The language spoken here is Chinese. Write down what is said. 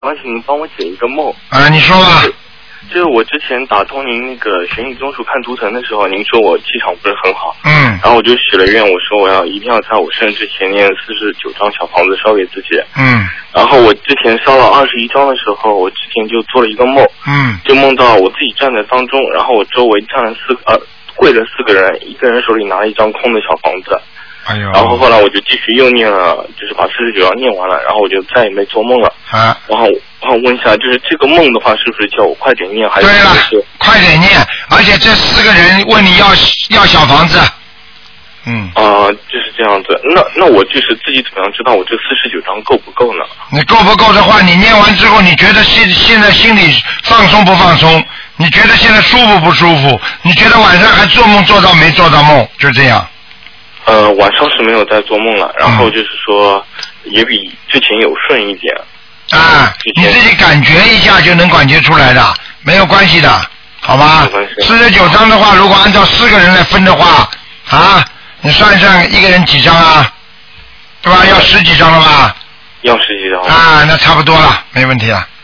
想请您帮我解一个梦。 你说吧。 就是我之前打通您那个悬疑综述看图腾的时候，您说我气场不是很好，然后我就许了愿，我说我一定要在我生日之前念49张小房子烧给自己，然后我之前烧了21张的时候，我之前就做了一个梦，就梦到我自己站在当中，然后我周围站了跪了4个人，一个人手里拿了一张空的小房子。然后后来我就继续又念了，就是把49章念完了，然后我就再也没做梦了。然后问一下，就是这个梦的话，是不是叫我快点念，还是？对了， 快点念，而且这4个人问你要小房子。 就是这样子。那我就是自己怎么样知道我这49章够不够呢？ 你够不够的话，你念完之后，你觉得现在心里放松不放松？你觉得现在舒服不舒服？你觉得晚上还做梦做到没做到梦？就这样。 晚上是没有在做梦了，然后就是说也比之前有顺一点。你自己感觉一下就能感觉出来的，没有关系的，好吧？49张的话，如果按照4个人来分的话，你算一算一个人几张啊？对吧？要10几张了吧？ 要10几张。 那差不多了，没问题了。